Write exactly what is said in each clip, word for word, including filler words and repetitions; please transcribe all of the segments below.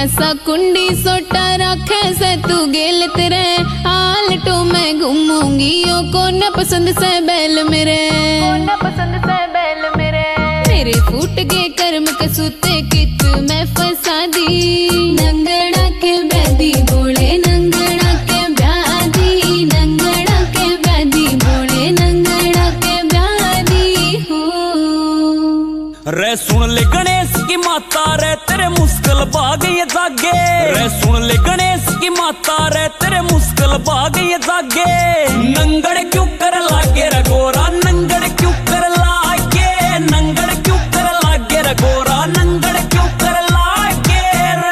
सा कुंडी सोटा रखे से तू गेल तेरे आलटो मैं घूमूंगी ओ कौन पसंद से बैल मेरे कौन पसंद से बैल मेरे मेरे फूट गए कर्म कसूते कित मैं फंसा दी नंगड़ा के बैदी बोले नंगड़ा के ब्यादी नंगड़ा के बैदी बोले नंगड़ा के ब्यादी हो रे सुन ले गणेश की माता रे तेरे मुश्किल भाग ये जागे रे सुन ले गणेश की माता रे तेरे मुश्किल भाग ये जागे नंगड़ क्यों कर लागे रे गोरा नंगड़ क्यों कर लागे नंगड़ क्यों कर लागे रे गोरा नंगड़ क्यों कर लागे रे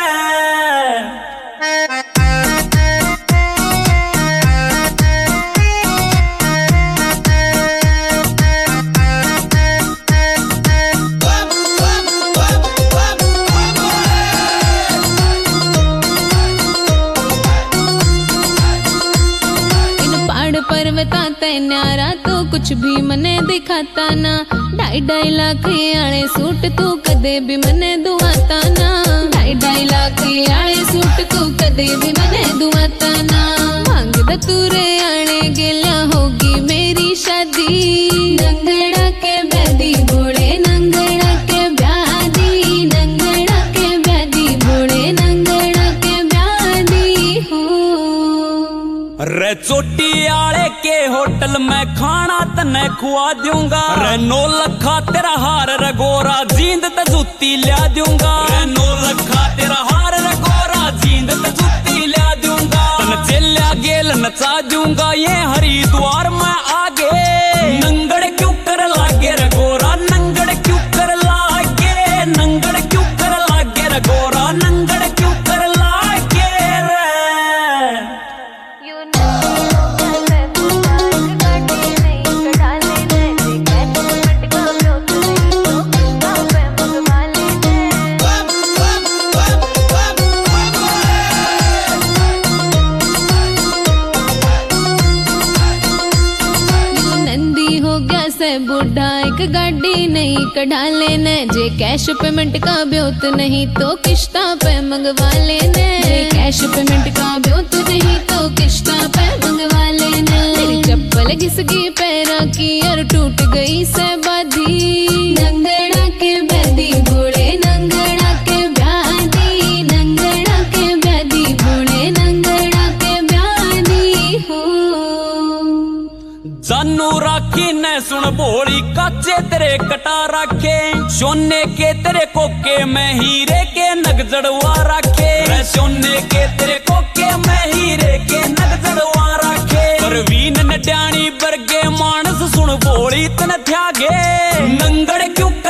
पर्वता ते न्यारा तो कुछ भी मने दिखाता ना ढाई ढाई लाख आले सूट तू कदे भी मने दुआता ना ढाई ढाई लाख आले सूट तू कदे भी मने दुआता ना मांग द तूरे आने गेल्या होगी मेरी शादी नंगड़ा के बैदी बोले नंगड़ा के ब्यादी नंगड़ा के बैदी बोले नंगड़ा के ब्यादी हो रे चोटी आले के होटल में खाना तने खुआ दूंगा रे नौ लखा तेरा हार रे गोरा जींद ते जूती लिया दूंगा रे नौ लखा तेरा हार रे गोरा जींद ते जूती लिया दूंगा तन चेल्या गेल नचा दूंगा ये हरिद्वार में आगे नंगड़ क्यों कर लागे रे गोरा नंगड़ क्यों कर लागे नंगड़ क्यों कर लागे रे गोरा नंगड़ क्यों कर लागे रे बुढ़ा एक गाड़ी नहीं कढ़ा लेने जे कैश पेमेंट का ब्योत नहीं तो किश्ता पे मंगवा लेने कैश पेमेंट का ब्योत नहीं तो किश्ता पे मंगवा लेने मेरी चप्पल घिस गई पैरा की और टूट गई से बाधी नंगड़ा के बैदी बोले नंगड़ा के ब्यादी नंगड़ा के बैदी बोले नंगड़ा के ब्यादी हो जानू राखी ने सुन भोली काचे तेरे कटा रखे सोने के तेरे कोके में हीरे के नग जड़वा रखे सोने के तेरे कोके में हीरे के नग जड़वा रखे परवीन नड्याणी बरगे मानस सुन भोली तन त्यागे नंगड़ क्यों